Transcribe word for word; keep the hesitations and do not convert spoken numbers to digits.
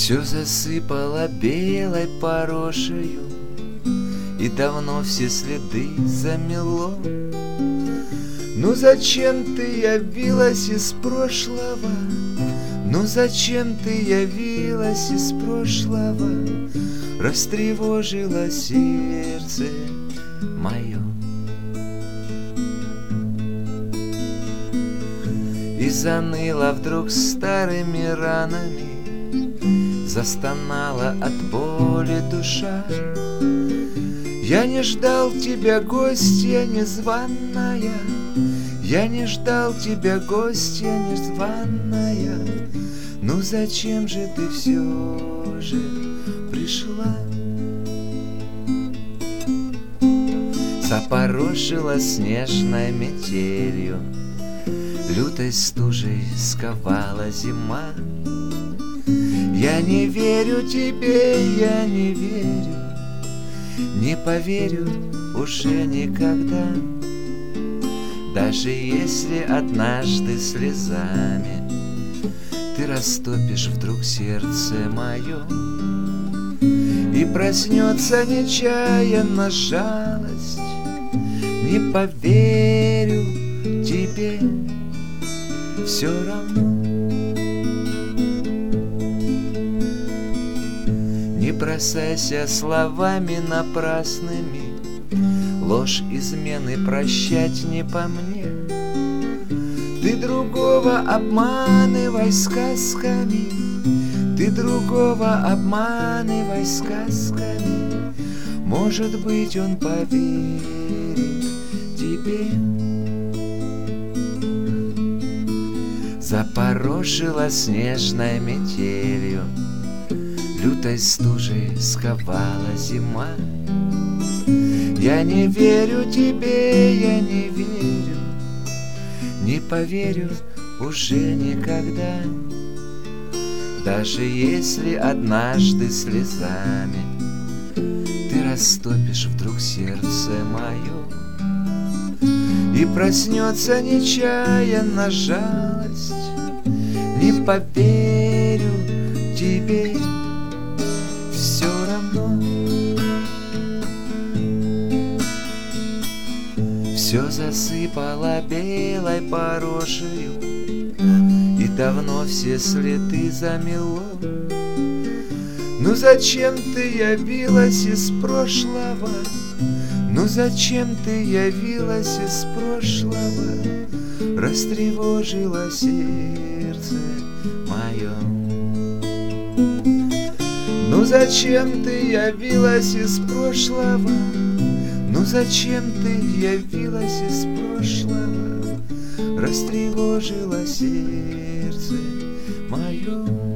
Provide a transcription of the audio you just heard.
Все засыпало белой порошею, и давно все следы замело. Ну зачем ты явилась из прошлого? Ну зачем ты явилась из прошлого? Растревожила сердце мое. И заныла вдруг старыми ранами, застонала от боли душа. Я не ждал тебя, гостья незваная, я не ждал тебя, гостья незваная. Ну зачем же ты все же пришла? Запорошила снежной метелью, лютой стужей сковала зима. Я не верю тебе, я не верю, не поверю уже никогда. Даже если однажды слезами ты растопишь вдруг сердце мое, и проснется нечаянно жалость, не поверю тебе все равно. Не бросайся словами напрасными, ложь измены прощать не по мне. Ты другого обманывай сказками, ты другого обманывай сказками. Может быть, он поверит тебе. Запорошила снежной метелью, лютой стужей сковала зима. Я не верю тебе, я не верю, не поверю уже никогда. Даже если однажды слезами ты растопишь вдруг сердце мое, и проснется нечаянно жалость, не поверю тебе все равно. Все засыпало белой порошею, и давно все следы замело. Ну зачем ты явилась из прошлого? Ну зачем ты явилась из прошлого? Растревожила сердце мое. Ну зачем ты явилась из прошлого? Ну зачем ты явилась из прошлого? Растревожила сердце мое.